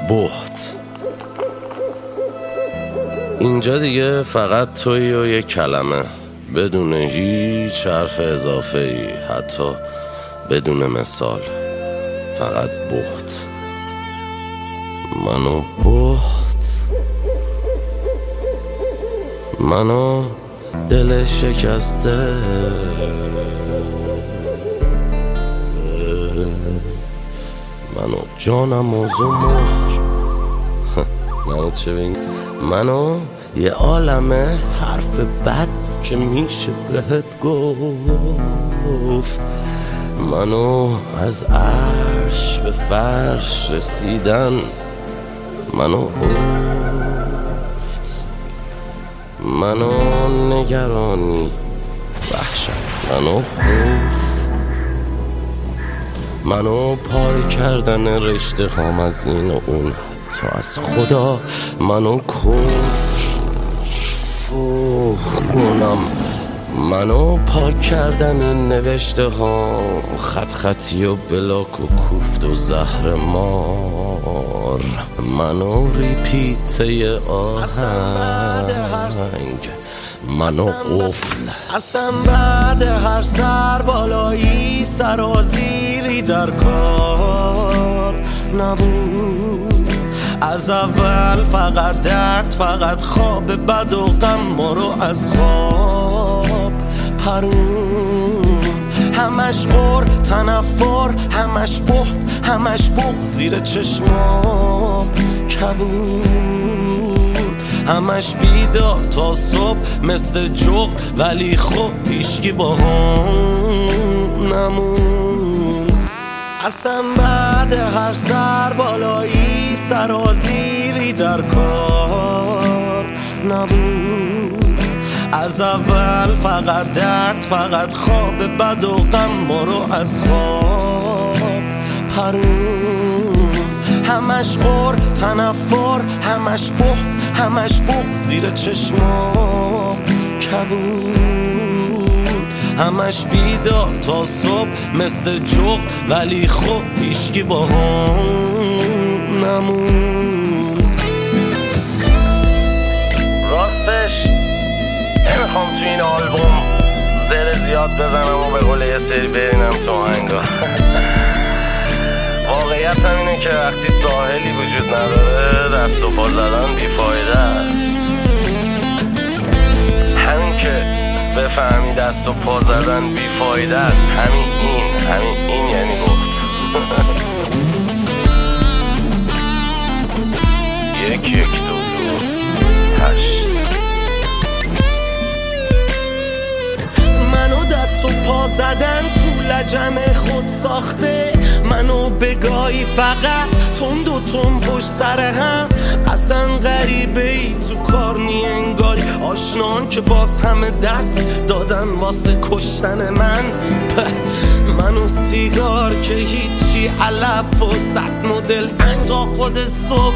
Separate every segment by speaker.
Speaker 1: بهت. اینجا دیگه فقط تویی و یک کلمه، بدون هیچ حرف اضافه ای، حتی بدون مثال. فقط بهت. منو بهت، منو دل شکسته، منو جانم و زمخ. منو چه بگم؟ منو یه عالمه حرف بد که میشه بهت گفت. منو از عرش به فرش رسیدن، منو افت، منو نگرانی، وحشت، منو خوف، منو پاره کردن رشته خام از این و اون، حتی از خدا. منو کفر فوخ کنم، منو پاک کردن این نوشته ها، خط خطی و بلاک و کوفت و زهر مار. منو ریپیته آهنگ، منو قفل.
Speaker 2: اصلا بعد هر سر بالایی سرازیری در کار نبود. از اول فقط درد، فقط خواب بد و غم ما رو از خواب پرون. همش غر تنفر، همش بهت، همش بغض زیر چشمام کبود. همش بیدار تا صبح مثل جغد، ولی خب هیچکی با هم نمون. اصلا بعد هر سر بالایی سرازیری در کار نبود. از اول فقط درد، فقط خواب بد و غم ما رو از خواب پرون. همش غر تنفر، همش بهت، همش بغض زیر چشمام کبود. همش بیدار تا صبح مثل جغد، ولی خب هیچکی با هم نمون.
Speaker 1: راستش نمیخوام تو این آلبوم زر زیاد بزنم و به قول یه سری برینم تو آهنگا. واقعیت هم اینه که وقتی ساحلی وجود نداره دست و پا زدن بیفایده است. همین که بفهمی دست و پا زدن بیفایده است، همین این یعنی بهت. یک یک دو دو هشت.
Speaker 2: منو دست و پا زدن تو لجن خود ساخته، منو بگاهی فقط تند و تند پشت سر هم. اصلا غریبه ای تو کار نی انگاری، آشنان که باز همه دست دادن واسه کشتن من. منو سیگار که هیچی، علف و صد مدل انگ تا خود صبح.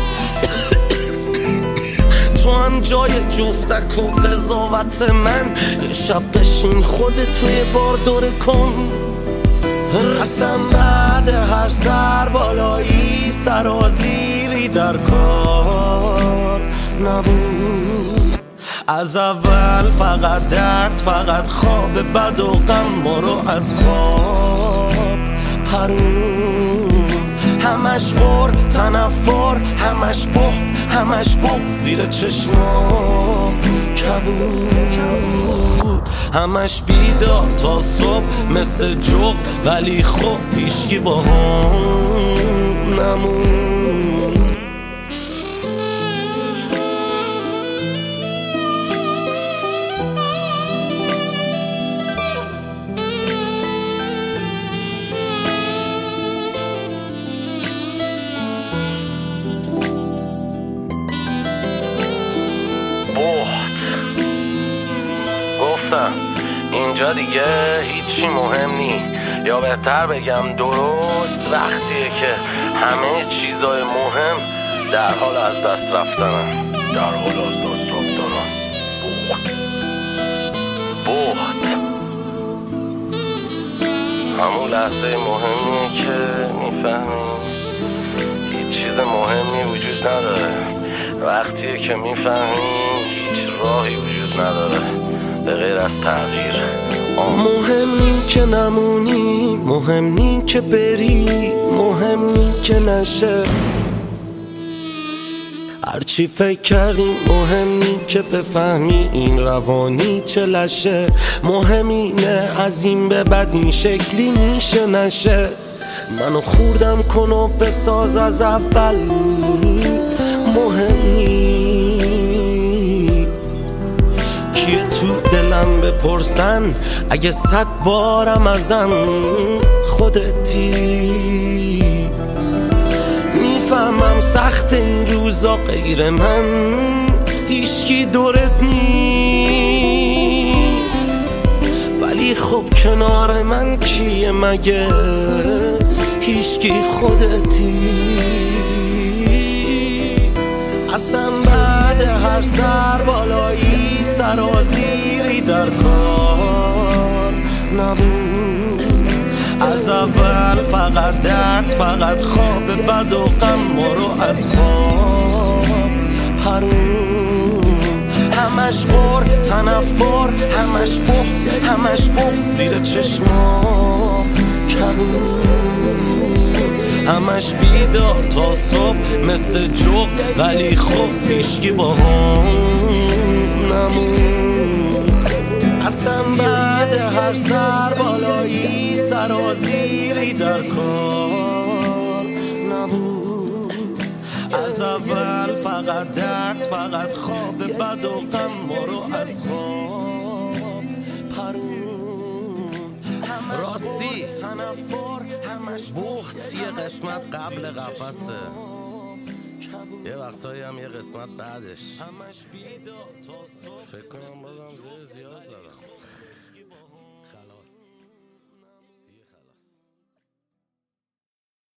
Speaker 2: تو هم جای جفتک و قضاوت من، یه شب بشین خودت توی بار دوره کن. اصلا بعد هر سر بالایی سرازیری در کار نبود. از اول فقط درد، فقط خواب بد و غم ما رو از خواب پرون. همش غر تنفر، همش بهت، همش بغض زیر چشمام کبود. همش بیدار تا صبح مثل جغد، ولی خب هیچکی با هم نمون.
Speaker 1: گفتم اینجا دیگه هیچی مهم نی، یا بهتر بگم درست وقتیه که همه چیزای مهم در حال از دست رفتنن. بهت همون لحظه مهمیه که میفهمی هیچ چیز مهمی وجود نداره. وقتیه که میفهمی هیچ راهی وجود نداره به غیر از تغییر.
Speaker 2: مهم نی که نمونی، مهم نی که بری، مهم نی که نشه. هرچی فکر کردیم مهم نی که بفهمی این روانی چه لشه. مهم اینه از این به بعد این شکلی میشه نشه. منو خوردم کن و بساز از اول. مهم نی کیه تو دلم بپرسن، اگه 100 بارم ازم خودتی. میفهمم سخت این روزا غیر من هیچکی دورت نی، ولی خب کنار من کیه مگه؟ هیچکی خودتی. اصلا بعد هر سر بالایی سرازیری در کار نبود. از اول فقط درد، فقط خواب بد و غم ما رو از خواب پرون. همش غر تنفر، همش بخت، همش بغض زیر چشما کبود. همش بیدار تا صبح مثل جغد، ولی خب هیچکی با هم نمون. اصلا بعد هر سر بالایی سرازیری در کار نبود. از اول فقط درد، فقط خواب بد و غم ما رو از خواب پرون.
Speaker 1: راستی بخت یه قسمت قبل قفسه، یه وقتایی هم یه قسمت بعدش. فکر کنم بازم زیر زیاد زدم.